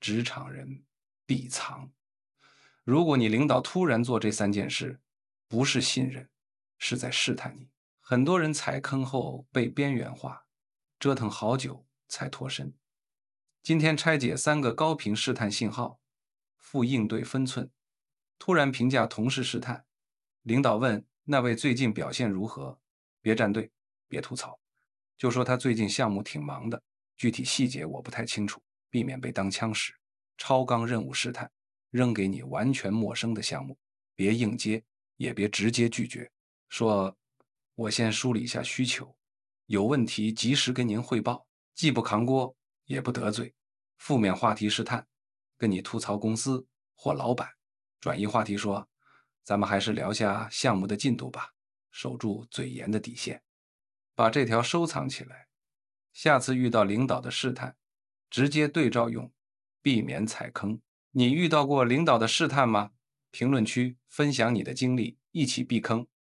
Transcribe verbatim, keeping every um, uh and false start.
职场人必藏。如果你领导突然做这三件事，不是信任，是在试探你。很多人踩坑后被边缘化，折腾好久才脱身。今天拆解三个高频试探信号，负应对分寸。突然评价同事试探，领导问那位最近表现如何，别站队，别吐槽，就说他最近项目挺忙的，具体细节我不太清楚，避免被当枪使。超纲任务试探，扔给你完全陌生的项目，别硬接，也别直接拒绝，说我先梳理一下需求，有问题及时跟您汇报，既不扛锅也不得罪。负面话题试探，跟你吐槽公司或老板，转移话题说咱们还是聊下项目的进度吧，守住嘴严的底线。把这条收藏起来，下次遇到领导的试探，直接对照用，避免踩坑。你遇到过领导的试探吗？评论区分享你的经历，一起避坑。